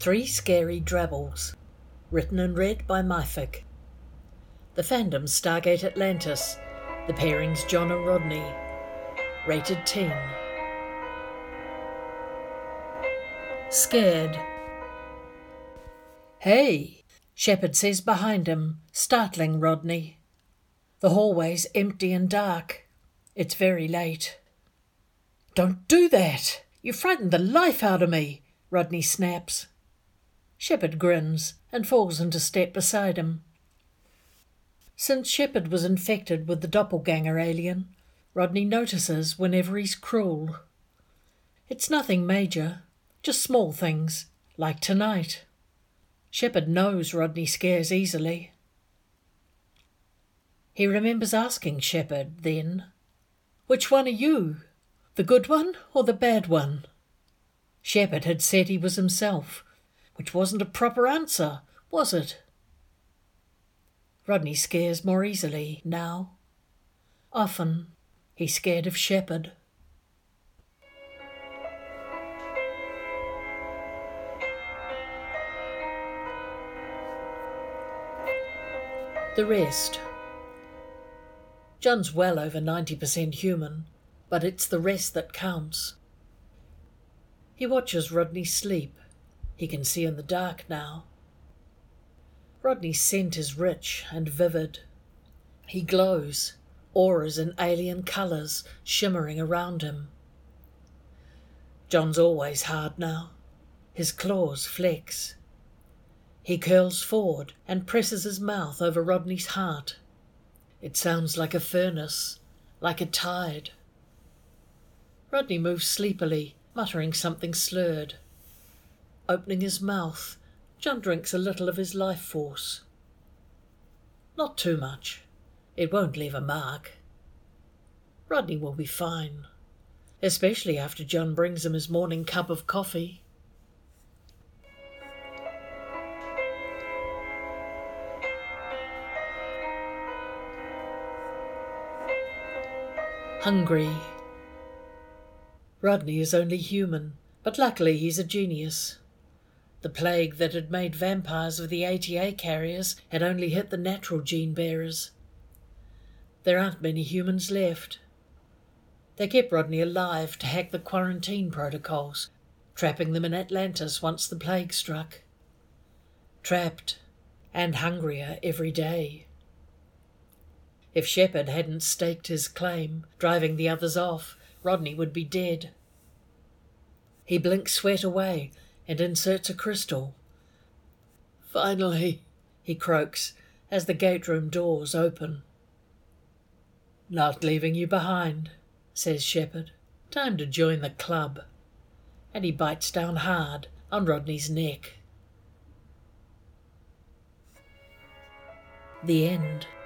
Three Scary Drabbles, written and read by Mythic. The fandom Stargate Atlantis, the pairings John and Rodney, rated teen. Scared. "Hey," Shepard says behind him, startling Rodney. The hallway's empty and dark. It's very late. "Don't do that! You frightened the life out of me," Rodney snaps. Shepard grins and falls into step beside him. Since Shepard was infected with the doppelganger alien, Rodney notices whenever he's cruel. It's nothing major, just small things, like tonight. Shepard knows Rodney scares easily. He remembers asking Shepard then, "Which one are you? The good one or the bad one?" Shepard had said he was himself, which wasn't a proper answer, was it? Rodney scares more easily now. Often he's scared of Shepard. The rest. John's well over 90% human, but it's the rest that counts. He watches Rodney sleep. He can see in the dark now. Rodney's scent is rich and vivid. He glows, auras in alien colours shimmering around him. John's always hard now. His claws flex. He curls forward and presses his mouth over Rodney's heart. It sounds like a furnace, like a tide. Rodney moves sleepily, muttering something slurred. Opening his mouth, John drinks a little of his life force. Not too much. It won't leave a mark. Rodney will be fine, especially after John brings him his morning cup of coffee. Hungry. Rodney is only human, but luckily he's a genius. The plague that had made vampires of the ATA carriers had only hit the natural gene bearers. There aren't many humans left. They kept Rodney alive to hack the quarantine protocols, trapping them in Atlantis once the plague struck. Trapped, and hungrier every day. If Shepard hadn't staked his claim, driving the others off, Rodney would be dead. He blinks sweat away and inserts a crystal. "Finally," he croaks as the gate room doors open. "Not leaving you behind," says Shepard. "Time to join the club." And he bites down hard on Rodney's neck. The end.